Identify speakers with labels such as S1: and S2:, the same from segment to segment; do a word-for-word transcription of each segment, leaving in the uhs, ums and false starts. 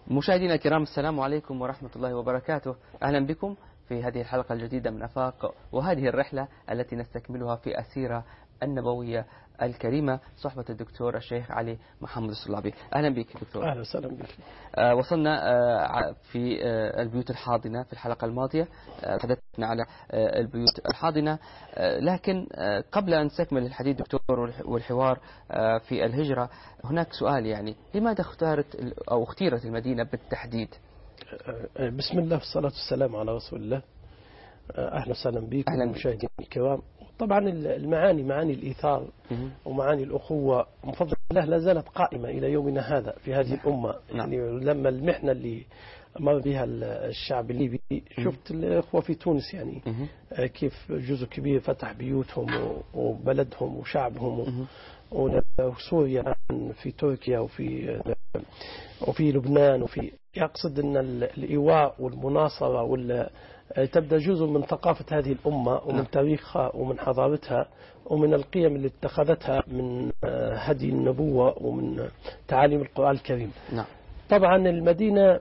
S1: مشاهدينا الكرام، السلام عليكم ورحمة الله وبركاته. أهلا بكم في هذه الحلقة الجديدة من أفاق، وهذه الرحلة التي نستكملها في السيرة النبوية الكريمة صحبة الدكتور الشيخ علي محمد الصلابي. أهلا بك دكتور.
S2: أهلا وسهلا بك.
S1: آه وصلنا آه في آه البيوت الحاضنة في الحلقة الماضية، تحدثنا آه على آه البيوت الحاضنة، آه لكن آه قبل أن نستكمل الحديث دكتور والحوار آه في الهجرة، هناك سؤال، يعني لماذا اختارت أو اختيرت المدينة بالتحديد؟
S2: بسم الله والصلاة والسلام على رسول الله. أهلا وسهلا بكم مشاهدينا الكرام. طبعا المعاني معاني الإيثار ومعاني الأخوة بفضل الله لا زالت قائمة إلى يومنا هذا في هذه الأمة. يعني لما المحنة اللي مر بها الشعب الليبي، شفت الأخوة في تونس يعني كيف جزء كبير فتح بيوتهم وبلدهم وشعبهم، وسوريا في تركيا وفي وفي لبنان، وفي يقصد أن الإيواء والمناصرة وال تبدأ جزء من ثقافة هذه الأمة ومن تاريخها ومن حضارتها ومن القيم اللي اتخذتها من هدي النبوة ومن تعاليم القرآن الكريم.
S1: نعم. طبعا
S2: المدينة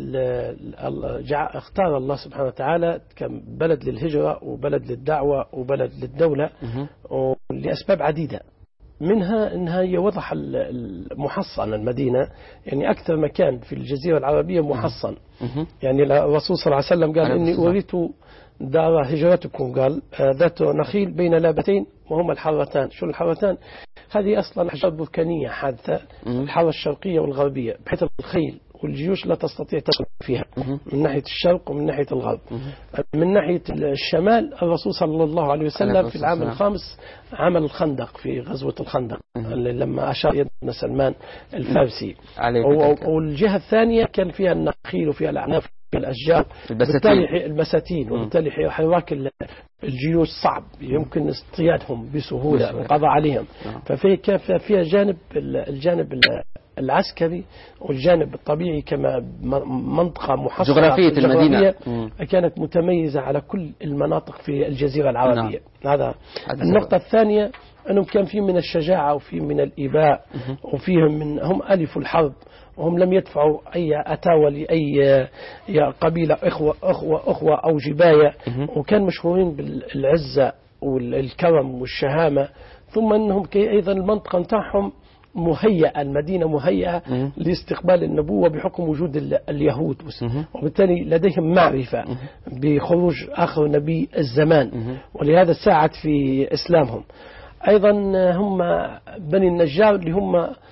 S2: اختار الله سبحانه وتعالى كبلد للهجرة وبلد للدعوة وبلد للدولة لأسباب عديدة، منها أنها هي وضح المحصن. المدينة يعني أكثر مكان في الجزيرة العربية محصن. يعني الرسول صلى الله عليه وسلم قال إني أريت دار هجرتكم، قال ذات نخيل بين لابتين وهما الحارتان. شو الحارتان؟ هذه أصلا أحجار بركانية حادثة، الحارة الشرقية والغربية، بحيث الخيل والجيوش لا تستطيع تدخل فيها من ناحية الشرق ومن ناحية الغرب. من ناحية الشمال الرسول صلى الله عليه وسلم في العام الخامس عمل الخندق في غزوة الخندق لما أشار يدنا سلمان الفارسي، والجهة الثانية كان فيها النخيل وفيها الأعناق في الأشجار، وبالتالي البساتين، وبالتالي حراك الجيوش صعب يمكن اصطيادهم بسهولة والقضاء عليهم. ففي كان فيها جانب الجانب العسكري والجانب الطبيعي، كما منطقة محصنة
S1: جغرافية المدينة
S2: كانت متميزة على كل المناطق في الجزيرة العربية. نعم. هذا النقطة الثانية، أنهم كان في من الشجاعة وفي من الإباء وفيهم من هم ألفوا الحرب، وهم لم يدفعوا أي أتاوى لأي قبيلة أخوة, أخوة, أخوة أو جباية، وكان مشهورين بالعزة والكرم والشهامة. ثم أنهم أيضا المنطقة نتاعهم مهيئة، المدينة مهيئة لاستقبال النبوة بحكم وجود اليهود، وبالتالي لديهم معرفة بخروج آخر نبي الزمان، ولهذا ساعد في إسلامهم. أيضا هم بني النجار اللي هم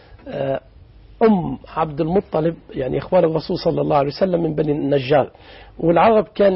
S2: أم عبد المطلب، يعني إخوان الرسول صلى الله عليه وسلم من بني النجار. والعرب كان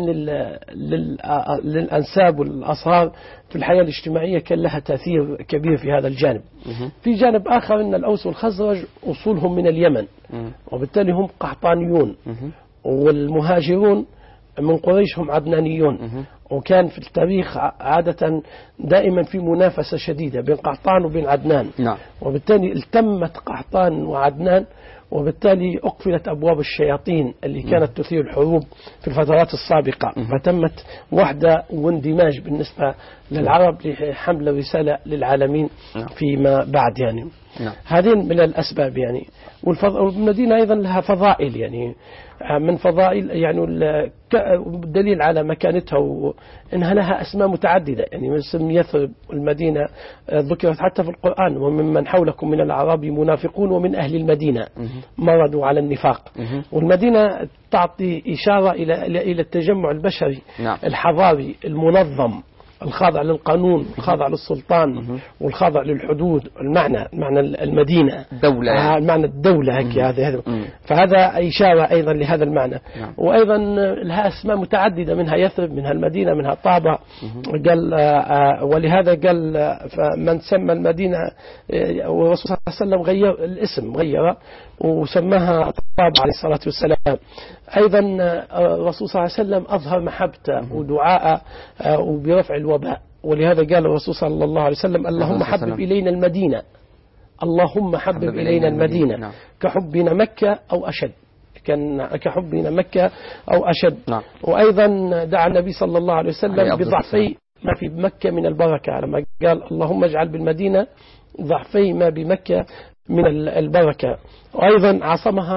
S2: للأنساب والأصهار في الحياة الاجتماعية كان لها تأثير كبير في هذا الجانب. في جانب آخر أن الأوس والخزرج أصولهم من اليمن، وبالتالي هم قحطانيون، والمهاجرون من قريش هم عدنانيون. وكان في التاريخ عادة دائما في منافسة شديدة بين قحطان وبين عدنان.
S1: نعم.
S2: وبالتالي التمت قحطان وعدنان، وبالتالي أقفلت أبواب الشياطين اللي كانت تثير الحروب في الفترات السابقة، فتمت وحدة واندماج بالنسبة للعرب لحمل الرسالة للعالمين فيما بعد. يعني هذين من الأسباب. يعني والمدينة أيضا لها فضائل، يعني من فضائل يعني الدليل على مكانتها وإنها لها أسماء متعددة. يعني اسم يثرب المدينة ذكرت حتى في القرآن: وممن حولكم من الأعراب منافقون ومن أهل المدينة مرضوا على النفاق. والمدينة تعطي إشارة إلى إلى التجمع البشري الحضاري المنظم، الخاضع للقانون، الخاضع للسلطان، والخاضع للحدود. المعنى معنى المدينة
S1: دولة، يعني.
S2: آه المعنى الدولة هيك هذا هذا فهذا إشارة أيضا لهذا المعنى. نعم. وأيضا لها أسماء متعددة، منها يثرب، منها المدينة، منها طابة. قال آه ولهذا قال من سمى المدينة، والرسول صلى الله عليه وسلم غير الاسم، غيره وسماها طابة عليه الصلاة والسلام. أيضا الرسول صلى الله عليه وسلم أظهر محبته ودعاءه وبرفع الوباء، ولهذا قال الرسول صلى الله عليه وسلم: اللهم حبب إلينا المدينة، اللهم حبب إلينا المدينة. نعم. كحبنا مكة أو أشد، كان كحبنا مكة أو أشد. نعم. وأيضا دعا النبي صلى الله عليه وسلم بضعفي ما في مكة من البركة، لما قال: اللهم اجعل بالمدينة ضعفي ما بمكة من البركة. وأيضا عصمها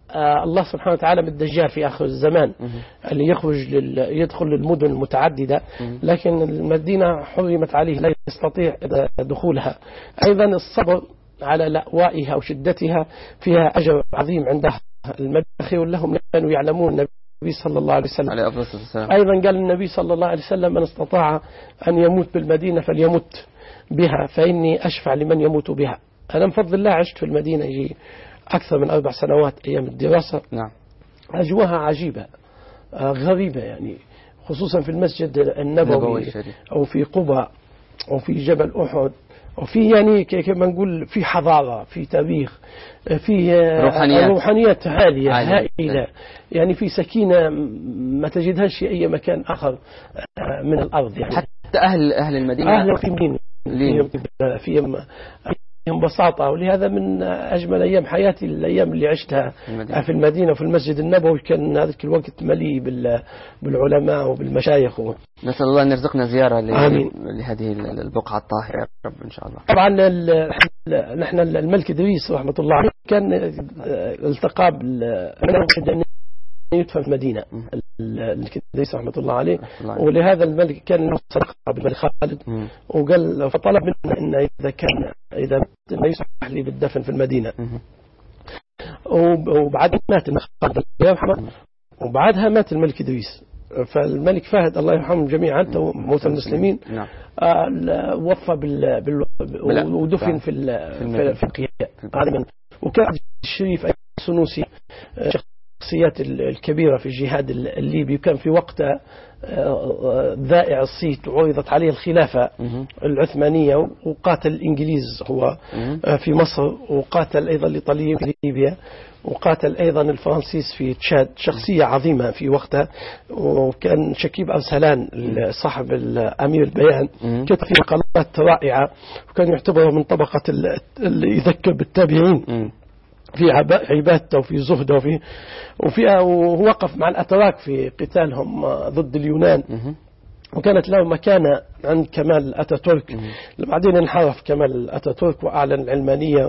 S2: آه الله سبحانه وتعالى بالدجال في آخر الزمان اللي يخرج لل... يدخل للمدن المتعددة، لكن المدينة حرمت عليه لا يستطيع دخولها. أيضا الصبر على لأوائها وشدتها فيها أجر عظيم عندها. المدخل لهم كانوا يعلمون النبي صلى الله عليه وسلم.
S1: عليه أفضل السلام.
S2: أيضا قال النبي صلى الله عليه وسلم: من استطاع أن يموت بالمدينة فليمت بها فإني أشفع لمن يموت بها. أنا بفضل الله عشت في المدينة يجي أكثر من أربع سنوات أيام الدراسة.
S1: نعم.
S2: أجواها عجيبة غريبة يعني، خصوصا في المسجد النبوي أو في قباء أو في جبل أحد، وفي يعني كما نقول في حضارة، في تاريخ، في
S1: روحانيات,
S2: روحانيات عالية هائلة، يعني في سكينة ما تجدهاش في أي مكان آخر من الأرض يعني.
S1: حتى أهل أهل المدينة
S2: أهل في مين في فيهم بساطة، ولهذا من أجمل أيام حياتي الأيام اللي عشتها المدينة. في المدينة وفي المسجد النبوي، كان هذاك الوقت مليء بالعلماء وبالمشايخ و...
S1: نسأل الله أن يرزقنا زيارة لهذه البقعة الطاهرة يا رب إن شاء الله.
S2: طبعا نحن الملك إدريس رحمة الله عليه كان التقى بال يدفن في المدينة، الملك إدريس رحمة الله عليه، ولهذا الملك كان صدق بالملك خالد، وقال فطلب منه إن إذا كان إذا ما يسمح لي بالدفن في المدينة. وبعد مات الملك خالد الله يرحمه، وبعدها مات الملك إدريس، فالملك فهد الله يرحمهم جميعا موت المسلمين وفى بال, بال... ودفن في ال... في القيام. وكان الشريف السنوسي الشخصيات الكبيرة في الجهاد الليبي، وكان في وقتها ذائع الصيت وعرضت عليه الخلافة العثمانية، وقاتل الإنجليز هو في مصر، وقاتل أيضا الإيطاليين في ليبيا، وقاتل أيضا الفرنسيس في تشاد. شخصية عظيمة في وقتها. وكان شكيب أرسلان صاحب الأمير البيان كتب في مقالات رائعة، وكان يعتبره من طبقة اللي يذكر بالتابعين في عبادته وفي زهده وفي وفي ووقف مع الأتراك في قتالهم ضد اليونان، وكانت له مكانة عند كمال أتاتورك. بعدين انحرف كمال أتاتورك وأعلن العلمانية،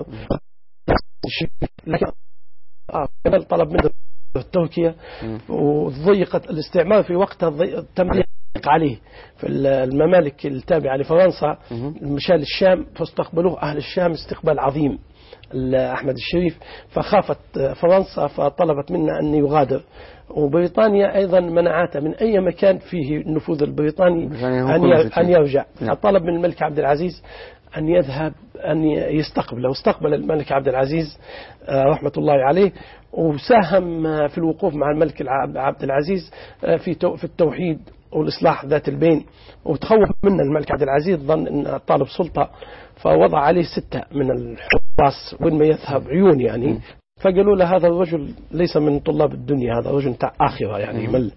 S2: لكن كمال طلب منه تركيا، وضيقت الاستعمار في وقتها تم عليه في الممالك التابعة لفرنسا، مشال الشام، فاستقبلوه أهل الشام استقبال عظيم أحمد الشريف، فخافت فرنسا فطلبت منا أن يغادر، وبريطانيا أيضا منعته من أي مكان فيه النفوذ البريطاني أن يرجع. طلب من الملك عبد العزيز أن يذهب أن يستقبله، واستقبل الملك عبد العزيز رحمة الله عليه، وساهم في الوقوف مع الملك عبد العزيز في التوحيد والإصلاح ذات البين. وتخوف منه الملك عبد العزيز، ظن أن طالب سلطة، فوضع عليه ستة من الحراس وين ما يذهب عيون يعني، فقالوا له هذا الرجل ليس من طلاب الدنيا، هذا رجل بتاع آخرة يعني مل.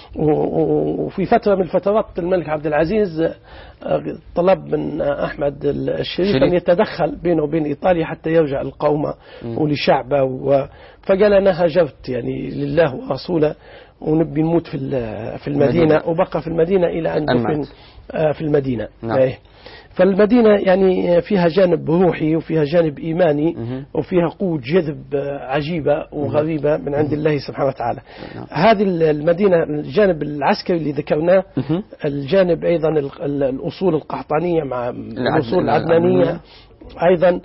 S2: وفي فترة من الفترات الملك عبد العزيز طلب من أحمد الشريف أن يتدخل بينه وبين إيطاليا حتى يرجع القومة ولشعبه، فقال أنا هاجرت يعني لله ورسوله، ونبي نموت في في المدينة، وبقى في المدينة إلى أن دفن في المدينة. نعم. فالمدينة يعني فيها جانب روحي وفيها جانب إيماني وفيها قوة جذب عجيبة وغريبة من عند الله سبحانه وتعالى. هذه المدينة الجانب العسكري اللي ذكرناه، الجانب أيضا الأصول القحطانية مع الأصول العدنانية، أيضا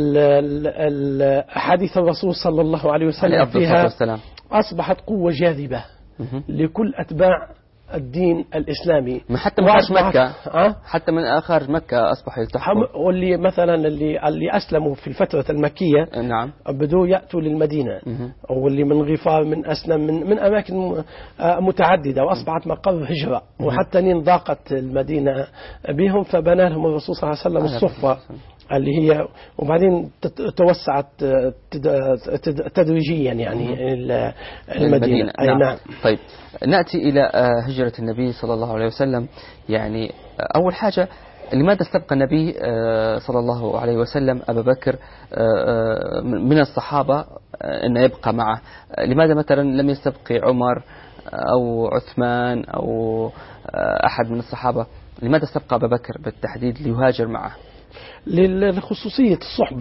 S2: أحاديث الرسول صلى الله عليه وسلم فيها أصبحت قوة جاذبة لكل أتباع الدين الإسلامي.
S1: حتى من خارج مكة، أه؟ حتى من خارج مكة أصبح يلتحقوا،
S2: واللي مثلا اللي اللي أسلموا في الفترة المكية،
S1: نعم،
S2: بدوا يأتوا للمدينة، واللي من غفار من أسلم من من أماكن متعددة، وأصبحت مقر هجرة، وحتى نين ضاقت المدينة بهم فبنى لهم الرسول صلى الله عليه وسلم الصفة اللي هي، وبعدين توسعت تدريجيا يعني المدينة. أي
S1: نعم.
S2: نعم.
S1: طيب نأتي إلى هجرة النبي صلى الله عليه وسلم. يعني أول حاجة، لماذا استبقى النبي صلى الله عليه وسلم أبا بكر من الصحابة أن يبقى معه؟ لماذا مثلا لم يستبقي عمر أو عثمان أو أحد من الصحابة؟ لماذا استبقى أبا بكر بالتحديد ليهاجر معه؟
S2: لخصوصية الصحبة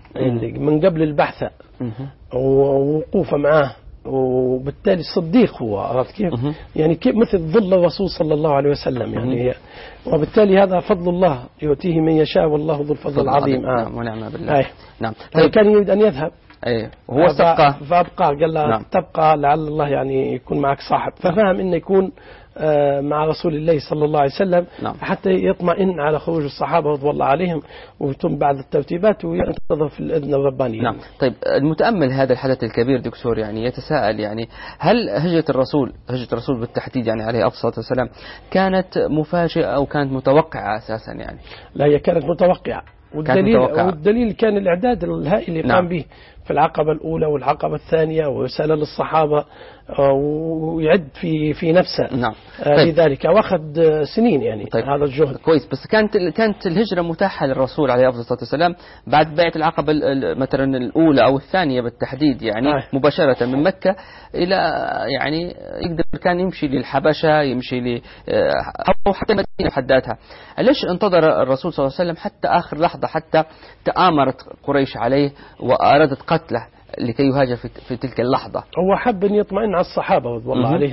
S2: من قبل البعثة ووقوفه معاه، وبالتالي الصديق هو، عرفت كيف؟ يعني كيف مثل ظل الرسول صلى الله عليه وسلم يعني. وبالتالي هذا فضل الله يؤتيه من يشاء والله ذو الفضل العظيم.
S1: آه. نعم ونعم بالله.
S2: آه.
S1: نعم.
S2: طيب كان يريد أن يذهب،
S1: ايه وهو سبقه
S2: فأبقى، قال له نعم. تبقى لعل الله يعني يكون معك صاحب، ففهم إنه يكون مع رسول الله صلى الله عليه وسلم نعم. حتى يطمئن على خروج الصحابة رضي الله عليهم ويتم بعد الترتيبات وينتظر في الإذن الرباني.
S1: نعم. طيب المتأمل هذا الحدث الكبير دكتور يعني يتساءل يعني هل هجرة الرسول هجرة الرسول بالتحديد يعني عليه الصلاة والسلام كانت مفاجئة أو كانت متوقعة أساسا يعني؟
S2: لا، هي كانت متوقعة، والدليل والدليل كان الإعداد الهائل اللي نعم. قام به في العقبة الأولى والعقبة الثانية، ورسالة للصحابة ويعد في في نفسه
S1: نعم.
S2: طيب. لذلك واخذ سنين يعني.
S1: طيب.
S2: هذا الجهد
S1: كويس، بس كانت كانت الهجرة متاحة للرسول عليه الصلاة والسلام بعد بيعة العقبة مثلا الأولى أو الثانية بالتحديد يعني آه. مباشرة من مكة إلى يعني يقدر كان يمشي للحبشة، يمشي ل أو حتى المدينة حداتها. ليش انتظر الرسول صلى الله عليه وسلم حتى آخر لحظة، حتى تآمرت قريش عليه وأرادت قتله لكي يهاجر في, في تلك اللحظة؟
S2: هو حب أن يطمئن على الصحابة رضي الله عليهم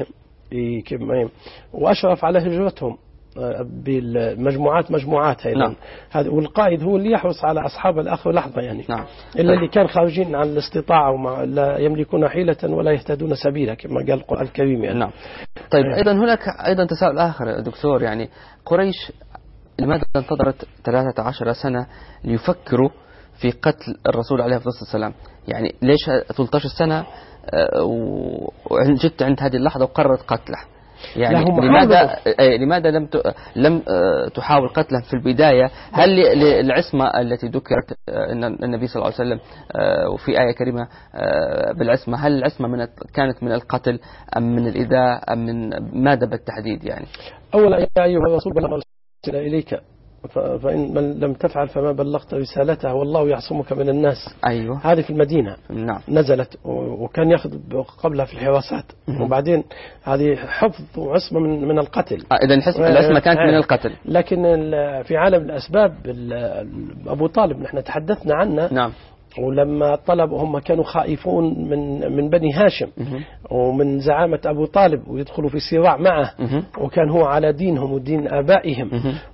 S2: وأشرف على هجرتهم بالمجموعات مجموعات هذا نعم. هذا والقائد هو اللي يحرص على أصحاب الآخر لحظة يعني نعم. إلا اللي كان خارجين عن الاستطاعة وما لا يملكون حيلة ولا يهتدون سبيلا كما قال القرآن الكريم يعني.
S1: نعم. طيب أيضا هناك أيضا تساؤل آخر دكتور، يعني قريش لماذا انتظرت ثلاثة عشر سنة ليفكروا في قتل الرسول عليه الصلاة والسلام؟ يعني ليش ثلاثة عشر سنة وجدت عند هذه اللحظة وقررت قتله؟ يعني لماذا لماذا لم لم تحاول قتله في البداية؟ هل للعصمة التي ذكرت ان النبي صلى الله عليه وسلم وفي آية كريمة بالعصمة، هل العصمة من كانت من القتل أم من الإيذاء أم من ماذا بالتحديد يعني؟
S2: أولا يا أيها الرسول بلغ رسالة إليك فإن من لم تفعل فما بلغت رسالته والله يعصمك من الناس.
S1: أيوة.
S2: هذه في المدينة
S1: نعم.
S2: نزلت وكان يأخذ قبلها في الحراسات وبعدين هذه حفظ وعصمة من من القتل.
S1: آه إذا العصمة كانت من القتل.
S2: لكن في عالم الأسباب أبو طالب نحن تحدثنا عنه
S1: نعم.
S2: ولما طلبوا هم كانوا خائفون من من بني هاشم ومن زعامة أبو طالب ويدخلوا في صراع معه وكان هو على دينهم ودين آبائهم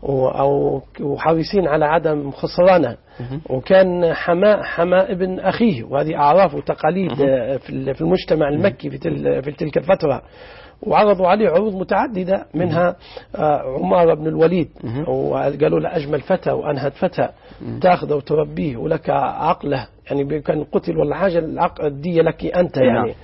S2: وحريصين على عدم خسرانه وكان حماء حماء ابن أخيه، وهذه أعراف وتقاليد في المجتمع المكي في تلك الفترة، وعرضوا عليه عروض متعددة منها عمار بن الوليد وقالوا له أجمل فتى وأنهد فتى تأخذه وتربيه ولك عقله، يعني كان قتل ولا حاجة الدية لك أنت يعني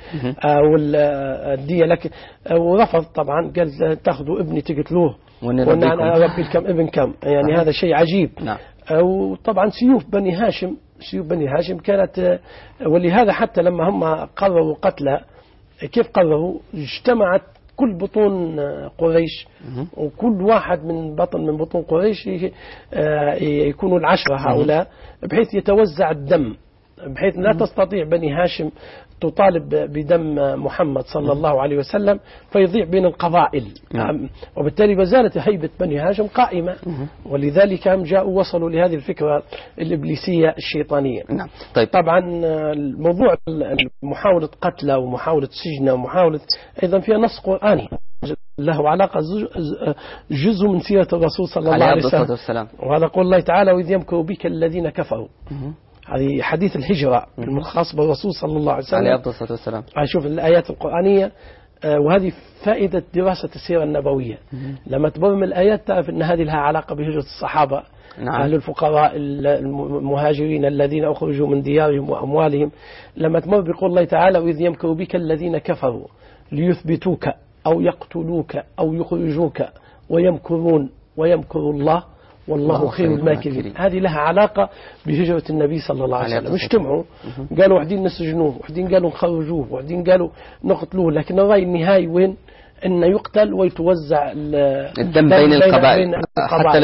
S2: والدية لك، ورفض طبعا قال تأخذوا ابني تقتلوه وأنا أربي الكم ابن كم، يعني هذا شيء عجيب. وطبعا سيوف بني هاشم سيوف بني هاشم كانت، ولهذا حتى لما هم قرروا قتله كيف قرروا؟ اجتمعت كل بطون قريش وكل واحد من بطن من بطون قريش يكونوا العشرة هؤلاء بحيث يتوزع الدم، بحيث لا تستطيع بني هاشم تطالب بدم محمد صلى الله عليه وسلم فيضيع بين القبائل، وبالتالي بزالت هيبة بني هاشم قائمة، ولذلك هم جاءوا وصلوا لهذه الفكرة الإبليسية الشيطانية.
S1: نعم. طيب.
S2: طبعا الموضوع محاولة قتله ومحاولة سجنه ومحاولة أيضا فيها نص قرآني له علاقة جزء من سيرة الرسول صلى الله عليه وسلم، وهذا قول الله تعالى وإذ يمكر بك الذين كفروا. هذه حديث الهجرة الخاص بالرسول صلى الله عليه وسلم
S1: عليه الصلاة والسلام.
S2: أشوف الآيات القرآنية وهذه فائدة دراسة السيرة النبوية. لما تبرم من الآيات تعرف أن هذه لها علاقة بهجرة الصحابة. نعم. أهل الفقراء المهاجرين الذين أخرجوا من ديارهم وأموالهم. لما تمر بقول الله تعالى وإذ يمكر بك الذين كفروا ليثبتوك أو يقتلوك أو يخرجوك ويمكرون ويمكر الله والله خير الماكرين. هذه لها علاقة بهجرة النبي صلى الله عليه وسلم. اجتمعوا قالوا وحدين نسجنوه وحدين قالوا نخرجوه وحدين قالوا نقتلوه، لكن الرأي النهائي وين؟ أن يقتل ويتوزع
S1: الدم بين القبائل حتى لا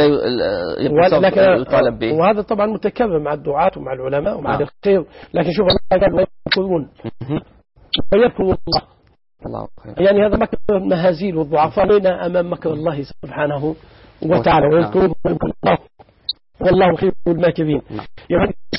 S1: يطالب به.
S2: وهذا طبعا متكرر مع الدعاة ومع العلماء ومع الخير، لكن شوف الله قال ويذكرون ويذكر الله.
S1: الله خير.
S2: يعني هذا مكر المهازيل والضعفاء لنا أمام مكر الله سبحانه وتعالى، ويذكرون الله والله خير الماكرين. يعني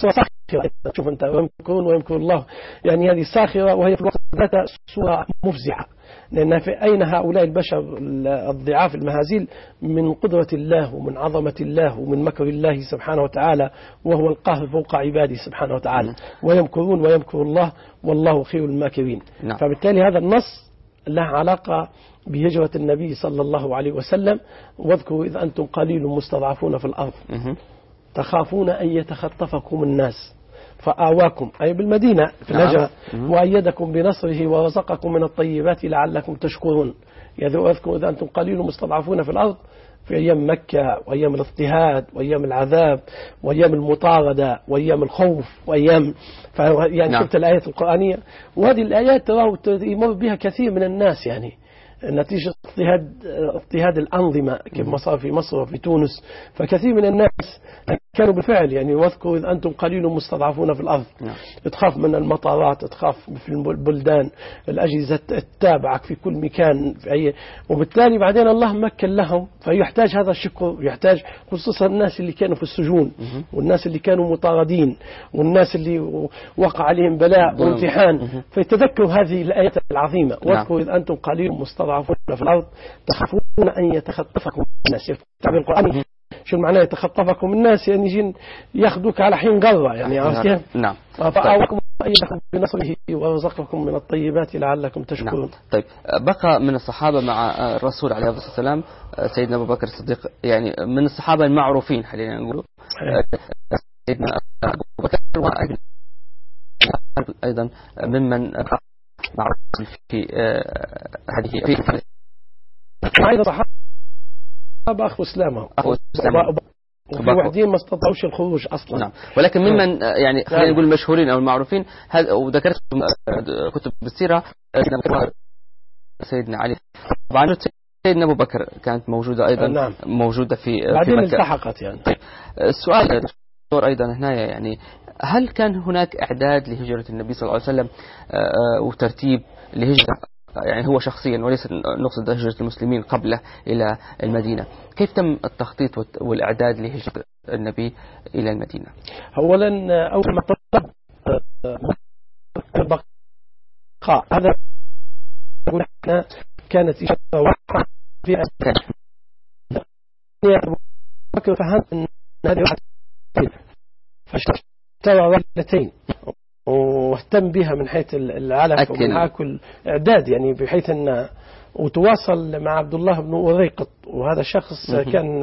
S2: شوف أنت ويمكرون ويمكر الله، يعني هذه ساخرة وهي في الوقت ذاتها صورة مفزعة، لأن في أين هؤلاء البشر الضعاف المهازيل من قدرة الله ومن عظمة الله ومن مكر الله سبحانه وتعالى، وهو القاهر فوق عباده سبحانه وتعالى. ويمكرون ويمكر الله والله خير الماكرين. نعم. فبالتالي هذا النص له علاقة بهجرة النبي صلى الله عليه وسلم. واذكروا إذ أنتم قليل مستضعفون في الأرض تخافون أن يتخطفكم الناس فآواكم، أي بالمدينة في الهجرة، وأيدكم بنصره ورزقكم من الطيبات لعلكم تشكرون. يذكروا إذا أنتم قليل مستضعفون في الأرض في أيام مكة وأيام الاضطهاد وأيام العذاب وأيام المطاردة وأيام الخوف وأيام يعني نعم. شفت الآيات القرآنية، وهذه الآيات تراه يمر بها كثير من الناس، يعني نتيجة اضطهاد اضطهاد الأنظمة كما صار في مصر وفي تونس. فكثير من الناس كانوا بالفعل يعني واذكروا إذ أنتم قليل مستضعفون في الأرض نعم. تخاف من المطارات، تخاف في البلدان، الأجهزة التابعة في كل مكان في أي، وبالتالي بعدين الله مكن لهم. فيحتاج هذا الشكر، يحتاج خصوصا الناس اللي كانوا في السجون والناس اللي كانوا مطاردين والناس اللي وقع عليهم بلاء وامتحان، فيتذكروا هذه الآيات العظيمة. واذكروا إذ أنتم قليل مستضعفون في الأرض تخافون أن يتخطفكم الناس. التعبير القرآني شو معناه يتخطفكم الناس؟ يعني يجين ياخذوك على حين قرة، يعني عرفت كيف؟ نعم. فآواكم أيدكم بنصره ورزقكم من الطيبات لعلكم تشكرون. نعم.
S1: طيب بقى من الصحابة مع الرسول عليه الصلاة والسلام سيدنا أبو بكر الصديق، يعني من الصحابة المعروفين خلينا نقول سيدنا أبو بكر، وأيضا ممن معروف في هذه في
S2: أيضا صحابة أخو إسلامه وفي وحدين ما استطاعوش الخروج أصلا.
S1: نعم. ولكن ممن يعني خلينا نقول المشهورين أو المعروفين هذا، وذكرت كتب بالسيرة سيدنا علي، طبعا سيدنا أبو بكر كانت موجودة أيضا. نعم. موجودة في
S2: بعدين التحقت يعني.
S1: طيب السؤال دكتور أيضا هنا، يعني هل كان هناك إعداد لهجرة النبي صلى الله عليه وسلم وترتيب لهجرة، يعني هو شخصيا وليس نقصد هجرة المسلمين قبله إلى المدينة؟ كيف تم التخطيط والإعداد لهجرة النبي إلى المدينة؟
S2: أولا أول ما طلب البقاء هذا كانت إشارة واضحة في بكر فهم أن هذه واحدة فاشترى رحلتين واهتم بها من حيث العلف ومن كل إعداد، يعني بحيث أن وتواصل مع عبد الله بن أريقط، وهذا شخص كان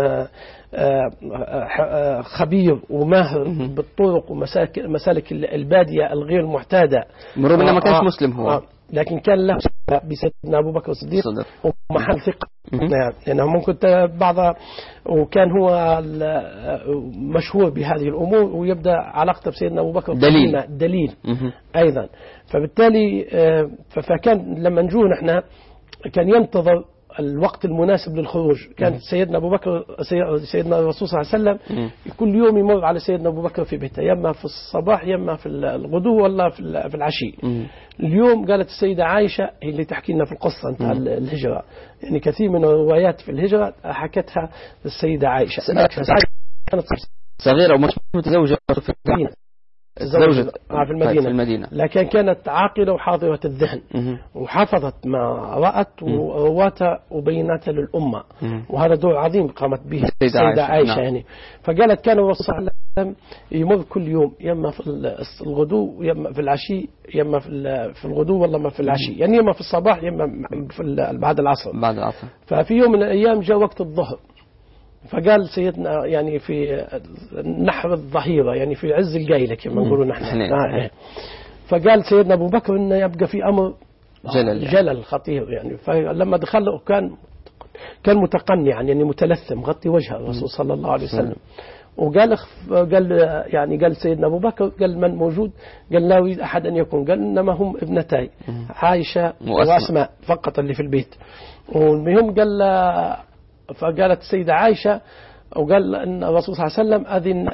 S2: خبير وماهر بالطرق ومسالك البادية الغير معتادة،
S1: مرغم أنه ما كانش مسلم هو،
S2: لكن كان له بسيدنا أبو بكر الصديق ومحل ثقة، لأنه ممكن بعض، وكان هو مشهور بهذه الأمور، ويبدأ علاقته بسيدنا أبو بكر
S1: دليل,
S2: دليل أيضا. فبالتالي فكان لما نجوه نحن كان ينتظر الوقت المناسب للخروج. كان سيدنا أبو بكر سيدنا الرسول صلى الله عليه وسلم كل يوم يمر على سيدنا أبو بكر في بيته، يما في الصباح يما في الغدو ولا في العشي. اليوم قالت السيدة عائشة هي اللي تحكي لنا في القصة انت الهجرة، يعني كثير من الروايات في الهجرة حكتها السيدة عائشة.
S1: كانت صغيرة ومش متزوجة في المدينة،
S2: زوجة في المدينة.
S1: في المدينة،
S2: لكن كانت عاقلة وحاضرة الذهن، وحفظت ما رأت ورواتها وبيناتها للأمة، وهذا دور عظيم قامت به السيدة عائشة. يعني فقالت كان الرسول صلى الله عليه وسلم يمر كل يوم يما في الغدو يما في العشي، يما في الغدو والله ما في العشي، يعني يما في الصباح يما في بعد العصر.
S1: بعد العصر.
S2: ففي يوم من الأيام جاء وقت الظهر، فقال سيدنا يعني في نحر الظهيرة، يعني في عز القايلة كما نقولون نحن، آه فقال سيدنا أبو بكر إنه يبقى في أمر
S1: جلل,
S2: جلل خطير. يعني فلما دخل كان كان متقنعا، يعني متلثم غطي وجه الرسول صلى الله عليه وسلم، وقال قال يعني قال سيدنا أبو بكر قال من موجود؟ قال لا يريد أحد أن يكون، قال إنما هم ابنتاي عائشة وأسماء فقط اللي في البيت. والمهم قال فقالت السيدة عائشة وقال أن الرسول صلى الله عليه وسلم أذن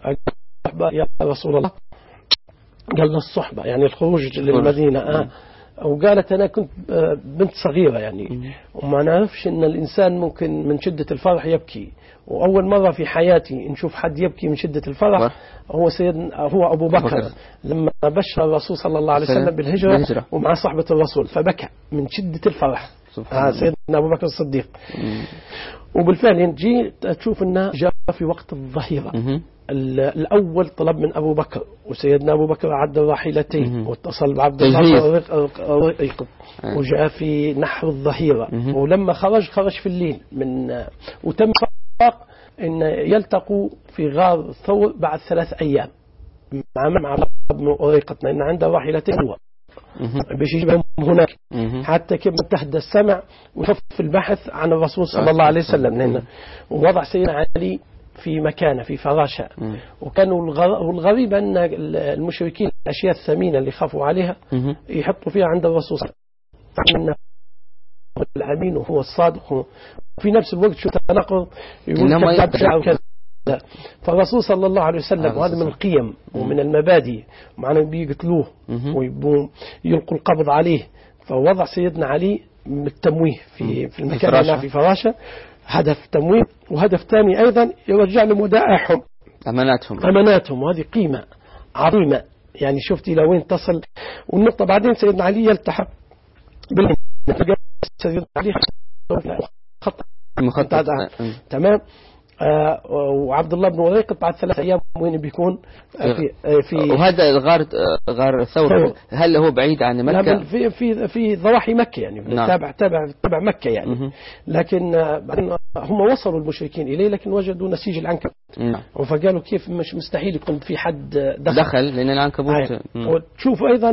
S2: أذن يا رسول الله، قال الصحبة يعني الخروج للمدينة. آه وقالت أنا كنت بنت صغيرة يعني وما نعرفش أن الإنسان ممكن من شدة الفرح يبكي، وأول مرة في حياتي نشوف حد يبكي من شدة الفرح هو سيدنا هو أبو بكر لما بشر الرسول صلى الله عليه وسلم بالهجرة ومع صحبة الرسول فبكى من شدة الفرح سيدنا أبو بكر الصديق. وبالفعل نجي تشوف أنه جاء في وقت الظهيرة. الأول طلب من أبو بكر وسيدنا أبو بكر عد الراحلتين واتصل بعبد الله الرقيق وجاء في نحر الظهيرة. ولما خرج خرج في الليل من وتم اتفاق أن يلتقوا في غار ثور بعد ثلاث أيام مع مع ابن أريقط لأن عنده راحلتين هو باش يجيبهم هناك حتى كيف تهدى السمع ويخف البحث عن الرسول صلى الله عليه وسلم لأنه ووضع سيدنا علي في مكانه في فراشة. وكانوا الغريب أن المشركين الأشياء الثمينة اللي خافوا عليها يحطوا فيها عند الرسول صلى الله عليه وسلم الأمين وهو الصادق وفي نفس الوقت شو تناقض يقول كذاب شعر كذا. فالرسول صلى الله عليه وسلم وهذا من القيم ومن المبادئ معنا بيقتلوه ويبون يلقوا القبض عليه. فوضع سيدنا علي التمويه في في المكان هنا في فراشة هدف تمويه وهدف ثاني أيضا يرجع لهم ودائعهم
S1: أماناتهم
S2: أماناتهم وهذه قيمة عظيمة يعني شفتي لوين تصل. والنقطة بعدين سيدنا علي يلتحق بالهم سيدنا علي خط
S1: المخطط
S2: تمام. آه وعبد الله بن أريقط بعد ثلاث أيام وين بيكون في, في
S1: وهذا الغار غار ثور هل هو بعيد عن مكة؟
S2: في في في ضواحي مكة يعني نعم. تابع تابع تابع مكة يعني م- لكن آه هم وصلوا المشركين إليه لكن وجدوا نسيج العنكبوت نعم. فقالوا كيف مش مستحيل يكون في حد دخل,
S1: دخل لأن العنكبوت
S2: آه. وتشوفوا أيضا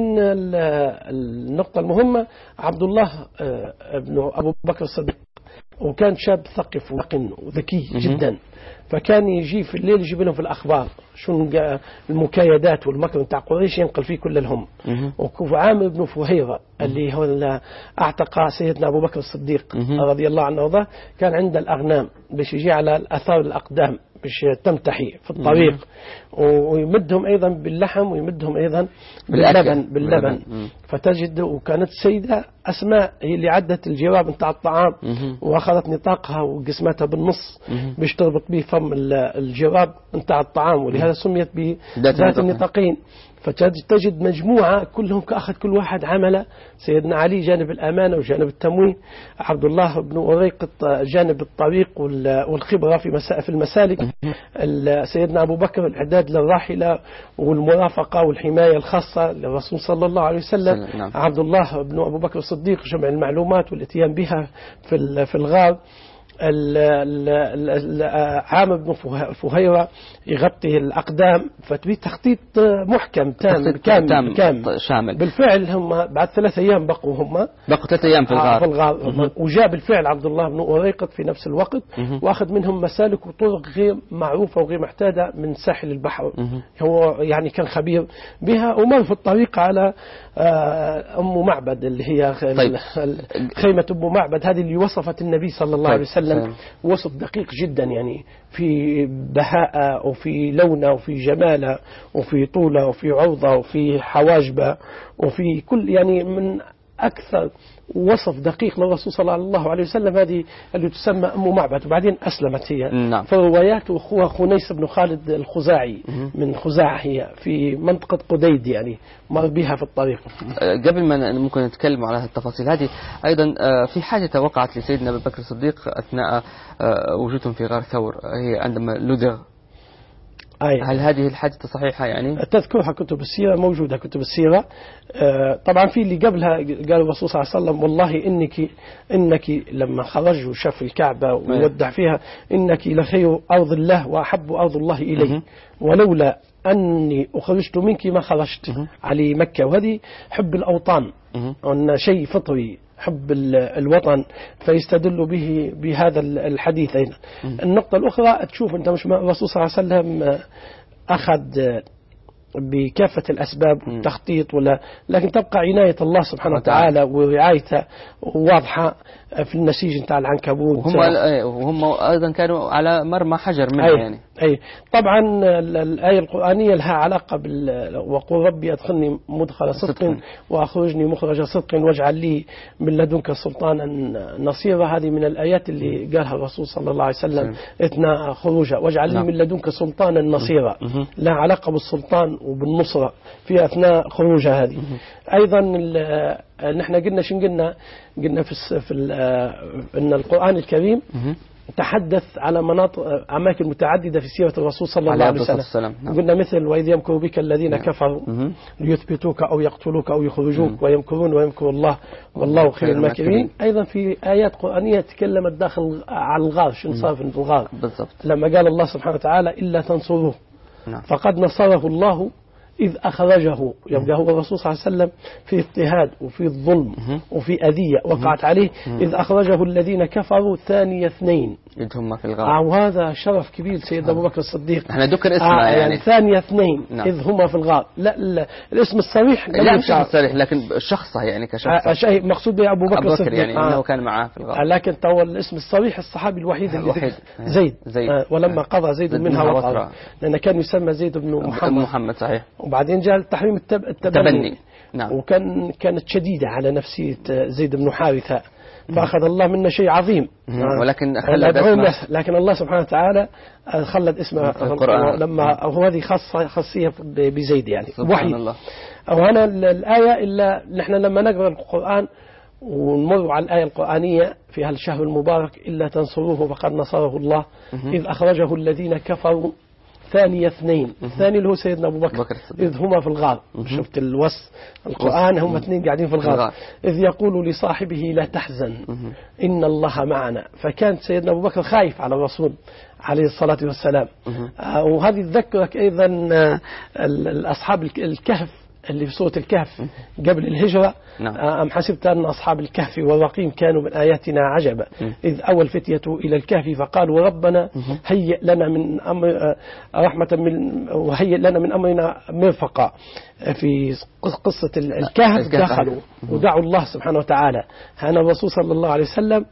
S2: النقطة المهمة عبد الله آه ابن أبو بكر الصديق وكان شاب ثقف وقن وذكي جدا. فكان يجي في الليل يجيب لهم في الأخبار شو المكايدات والمكر بتاع قريش ينقل فيه كل الهم. وكوف عامر بن فهيرة اللي هو اعتق سيدنا أبو بكر الصديق رضي الله عنه وارضاه كان عنده الأغنام باش يجي على الأثار الأقدام باش تمتحي في الطريق ويمدهم أيضا باللحم ويمدهم أيضا باللبن باللبن. فتجد وكانت السيدة أسماء هي اللي عدت الجواب نتاع الطعام وأخذت نطاقها وقسمتها بالنص باش تربط به فم الجواب نتاع الطعام ولهذا سميت بذات النطاقين. فتجد مجموعة كلهم كأخذ كل واحد عمله. سيدنا علي جانب الأمانة وجانب التموين، عبد الله بن أريقط جانب الطريق والخبرة في في المسالك، سيدنا أبو بكر الإعداد للراحلة والمرافقة والحماية الخاصة للرسول صلى الله عليه وسلم، عبد الله بن أبو بكر الصديق جمع المعلومات والاتيان بها في في الغار، عامر بن فهيرة يغطي الأقدام. فتبي تخطيط محكم تام كامل كامل
S1: شامل.
S2: بالفعل هم بعد ثلاثة أيام بقوا هم
S1: بقوا ثلاثة أيام في الغار,
S2: في الغار. وجاء بالفعل عبد الله بن أريقط في نفس الوقت وأخذ منهم مسالك وطرق غير معروفة وغير محتاجة من ساحل البحر. هو يعني كان خبير بها. ومر في الطريق على أم معبد اللي هي
S1: طيب.
S2: خيمة أم معبد، هذه اللي وصفت النبي صلى الله عليه وسلم وصف دقيق جدا، يعني في بهاء وفي لونه وفي جماله وفي طوله وفي عوضه وفي حواجبه وفي كل يعني من أكثر وصف دقيق للرسول صلى الله عليه وسلم. هذه اللي تسمى أم معبد، وبعدين أسلمت هي.
S1: نعم.
S2: فروايات أخوها خنيس بن خالد الخزاعي من خزاعة، هي في منطقة قديد يعني مر بها في الطريق.
S1: قبل ما ممكن نتكلم على التفاصيل هذه أيضا في حاجة وقعت لسيدنا أبو بكر الصديق أثناء وجودهم في غار ثور، هي عندما لدغ.
S2: أيه.
S1: هل هذه الحادثة صحيحة يعني؟
S2: تذكرها كتب السيرة، موجودة كتب السيرة. آه طبعا في اللي قبلها قال الرسول صلى الله عليه وسلم والله إنك إنك لما خرج وشاف الكعبة وودع فيها إنك لخير أرض الله وأحب أرض الله إليه ولولا أني أخرجت منك ما خرجت على مكة. وهذه حب الأوطان أن شيء فطري، حب الوطن، فيستدل به بهذا الحديث أيضا. النقطة الأخرى تشوف أنت مش الرسول صلى الله عليه وسلم أخذ بكافة الأسباب والتخطيط ولا، لكن تبقى عناية الله سبحانه وتعالى ورعايته واضحة في النسيج نتاع العنكبوت.
S1: وهم وهم أيضا كانوا على مرمى حجر منه.
S2: أي
S1: يعني
S2: أي طبعا الآية القرآنية لها علاقة بال وقل ربي أدخلني مدخل صدق وأخرجني مخرج صدق واجعل لي من لدنك سلطانا نصيرا. هذه من الآيات اللي قالها الرسول صلى الله عليه وسلم اثناء خروجه، واجعل لي من لدنك سلطانا نصيرا، لها علاقة بالسلطان وبالنصرة في أثناء خروجها هذه. أيضا نحن قلنا شن قلنا قلنا في, في أن القرآن الكريم تحدث على مناطق أماكن متعددة في سيرة الرسول صلى الله عليه وسلم. نعم. قلنا مثل وإذ يمكر بك الذين نعم. كفروا ليثبتوك أو يقتلوك أو يخرجوك مم. ويمكرون ويمكر الله والله خير الماكرين. أيضا في آيات قرآنية تكلمت داخل على الغار، شو صار في الغار بالضبط، لما قال الله سبحانه وتعالى إلا تنصروه نعم. فقد نصره الله إذ أخرجه. يبقى هو الرسول صلى الله عليه وسلم في اضطهاد وفي الظلم وفي أذية وقعت عليه، إذ أخرجه الذين كفروا ثاني اثنين
S1: إذ هم في الغار.
S2: وهذا شرف كبير سيدنا أبو بكر الصديق.
S1: احنا ذكر اسمه آه يعني.
S2: يعني ثاني اثنين نعم. إذ هم في الغار. لا, لا الاسم الصريح
S1: لا مش الصريح، لكن شخصه يعني كشخص
S2: آه مقصود به أبو بكر الصديق
S1: يعني آه. إنه كان معاه في الغار.
S2: آه لكن تو الاسم الصريح الصحابي الوحيد اللي زيد, زيد. آه ولما قضى زيد منها وطرا، لأن كان يسمى زيد بن محمد
S1: محمد صحيح.
S2: وبعدين جاء تحريم التب... التبني, التبني. نعم. وكان كانت شديدة على نفسية زيد بن حارثة، فأخذ الله منا شيء عظيم
S1: ولكن خلد اسمه،
S2: لكن الله سبحانه وتعالى خلد اسمه في القرآن لما أو هذه خاصة خاصية بزيد يعني وحيد. أو هنا الآية إلا نحن لما نقرأ القرآن ونمر على الآية القرآنية في هالشهر المبارك إلا تنصروه فقد نصره الله إذ أخرجه الذين كفروا ثاني اثنين. الثاني اللي هو سيدنا أبو بكر, بكر إذ هما في الغار. شفت الوصف القرآن هم اثنين قاعدين في الغار. الغار إذ يقول لصاحبه لا تحزن إن الله معنا. فكان سيدنا أبو بكر خايف على الرسول عليه الصلاة والسلام. آه وهذه تذكرك أيضا آه الأصحاب الكهف اللي في سورة الكهف قبل الهجرة. نعم. أم حسبت أن أصحاب الكهف والرقيم كانوا من آياتنا عجبا إذ أول فتية إلى الكهف فقالوا ربنا هيئ لنا من أمر رحمة من وهيئ لنا من أمرنا مرفقا. في قصة الكهف دخلوا ودعوا الله سبحانه وتعالى. هنا الرسول صلى الله عليه وسلم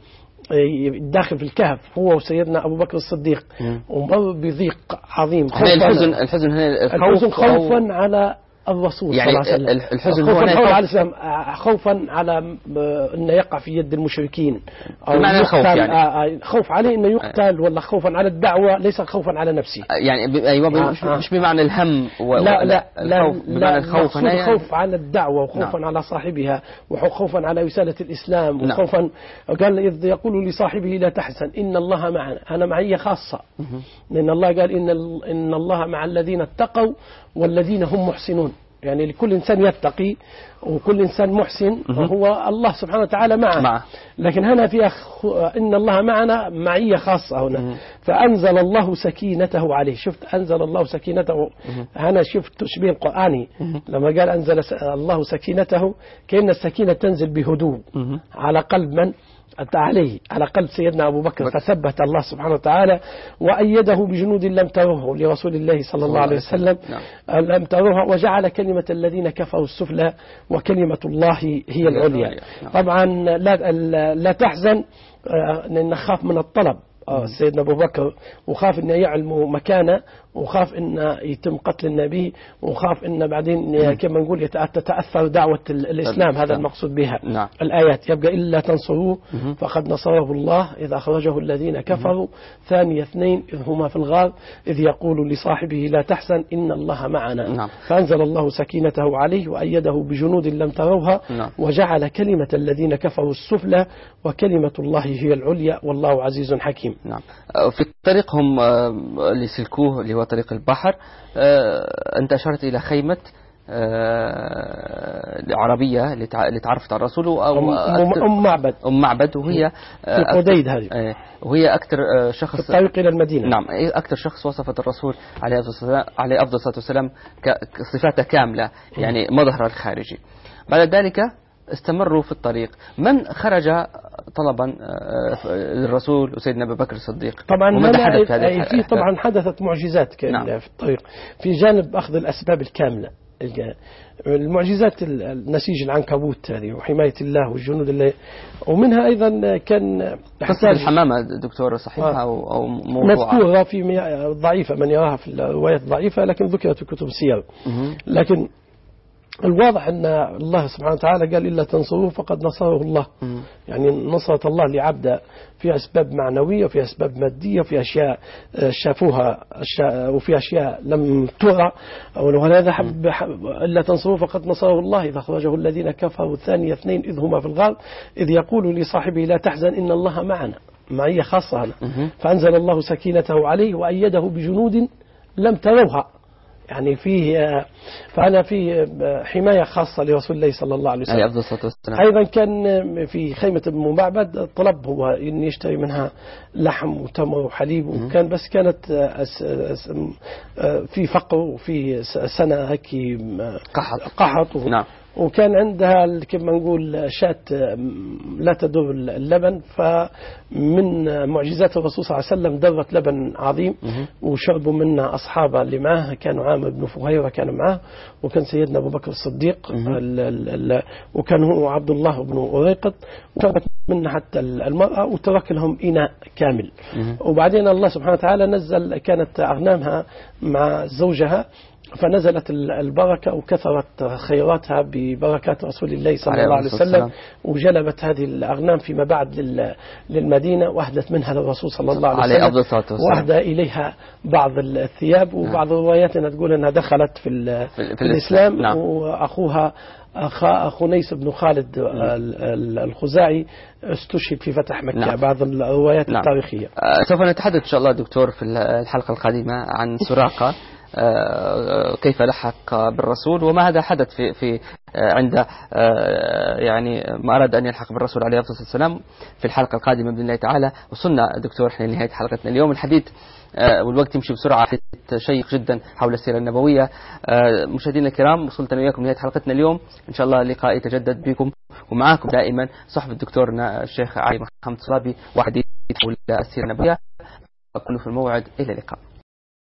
S2: داخل في الكهف هو وسيدنا أبو بكر الصديق ومر بضيق عظيم.
S1: الحزن الحزن هنا
S2: الخوف خوفا على الرسول
S1: يعني
S2: صلى الله عليه وسلم.
S1: الحزن
S2: خوفا
S1: هو
S2: على الإسلام، خوفا على أنه يقع في يد المشركين
S1: أو بمعنى الخوف يعني
S2: خوف عليه أنه يقتل ولا خوفا على الدعوة ليس خوفا على نفسه
S1: يعني أيوة مش, آه. مش بمعنى الهم و...
S2: لا لا
S1: لا بمعنى الخوف
S2: هنا يعني خوف على الدعوة وخوفا نعم. على صاحبها وخوفا على رسالة الإسلام وخوفا نعم. قال إذ يقول لصاحبه لا تحزن إن الله معنا. أنا معية خاصة لأن الله قال إن, إن الله مع الذين اتقوا والذين هم محسنون. يعني لكل إنسان يتقي وكل إنسان محسن هو الله سبحانه وتعالى معه مع. لكن هنا فيها خ... إن الله معنا معية خاصة هنا مه. فأنزل الله سكينته عليه. شفت أنزل الله سكينته هنا شفت تشبيه القرآني لما قال أنزل الله سكينته كأن السكينة تنزل بهدوء على قلب من عليه على قلب سيدنا أبو بكر فثبت الله سبحانه وتعالى وأيده بجنود لم تروه لرسول الله صلى الله عليه وسلم لم تروها وجعل كلمة الذين كفروا السفلى وكلمة الله هي العليا. طبعا لا, لا تحزن نخاف من الطلب سيدنا أبو بكر وخاف أن يعلم مكانه وخاف أن يتم قتل النبي وخاف أن بعدين كما نقول تتأثر دعوة الإسلام. هذا المقصود بها نعم. الآيات يبقى إلا تنصروه فقد نصره الله إذ أخرجه الذين كفروا ثاني اثنين إذ هما في الغار إذ يقول لصاحبه لا تحزن إن الله معنا نعم. فأنزل الله سكينته عليه وأيده بجنود لم تروها نعم. وجعل كلمة الذين كفروا السفلى وكلمة الله هي العليا والله عزيز حكيم.
S1: نعم. في طريقهم اللي سلكوه اللي هو طريق البحر أنت أشرت إلى خيمة عربية اللي تعرفت على الرسول
S2: أو أم معبد
S1: أم معبد وهي
S2: في قديد هذه
S1: وهي أكثر شخص
S2: في الطريق إلى المدينة.
S1: نعم أكثر شخص وصفت الرسول عليه أفضل الصلاة والسلام كصفاته كاملة يعني مظهر الخارجي. بعد ذلك استمروا في الطريق. من خرج طلبا للرسول وسيدنا أبو بكر الصديق؟
S2: طبعا
S1: وماذا حدث في هذه
S2: في طبعا حدثت معجزات كان نعم. في الطريق، في جانب أخذ الأسباب الكاملة، المعجزات النسيج العنكبوت هذه وحماية الله والجنود اللي، ومنها أيضا كان
S1: قصة الحمامة دكتور صحيحة
S2: آه
S1: أو موضوعة
S2: مذكورة في ضعيفة، من يراها في الروايات ضعيفة لكن ذكرت في كتب السير. لكن الواضح أن الله سبحانه وتعالى قال إلا تنصروه فقد نصره الله. م. يعني نصرة الله لعبده في أسباب معنوية وفي أسباب مادية وفي أشياء شافوها وفي أشياء لم ترى. ولهذا حب إلا تنصروه فقد نصره الله إذا أخرجه الذين كفروا ثاني اثنين إذ هما في الغار إذ يقول لصاحبه لا تحزن إن الله معنا، معية خاصة هنا. فأنزل الله سكينته عليه وأيده بجنود لم تروها. يعني فيه فأنا فيه حماية خاصة لرسول الله صلى الله عليه وسلم. أيضا كان في خيمة ابن معبد طلب هو أن يشتري منها لحم وتمر وحليب، وكان بس كانت في فقر وفي سنة هيك
S1: قحط,
S2: قحط و... نعم. وكان عندها كما نقول شاة لا تدور اللبن، فمن معجزات الرسول صلى الله عليه وسلم درت لبن عظيم وشربوا منه أصحابه اللي معه، كانوا عامر بن فهيرة كانوا معه، وكان سيدنا أبو بكر الصديق وكان هو عبد الله بن أريقط، وشربت منه حتى المرأة وترك لهم إناء كامل. وبعدين الله سبحانه وتعالى نزل، كانت أغنامها مع زوجها فنزلت البركة وكثرت خيراتها ببركات رسول الله صلى الله عليه وسلم، وجلبت هذه الأغنام فيما بعد للمدينة وأهدت منها للرسول صلى الله عليه وسلم، وأهدى إليها بعض الثياب. وبعض الروايات تقول أنها دخلت في, في, في الإسلام. نعم. وأخوها أخا خنيس بن خالد الخزاعي استشهد في فتح مكة. نعم. بعض الروايات. نعم. التاريخية.
S1: سوف نتحدث إن شاء الله دكتور في الحلقة القادمة عن سراقة كيف لحق بالرسول وما هذا حدث في في عند يعني ما أراد أن يلحق بالرسول عليه الصلاة والسلام في الحلقة القادمة بإذن الله تعالى. وصلنا دكتور احنا لنهاية حلقتنا اليوم. الحديث والوقت يمشي بسرعة، شيق جدا حول السيرة النبوية. مشاهدينا الكرام وصلت أنا وياكم لنهاية حلقتنا اليوم، إن شاء الله لقاء يتجدد بكم ومعاكم دائما صحبة دكتورنا الشيخ علي محمد صلابي وحديث حول السيرة النبوية. أكون في الموعد، إلى اللقاء.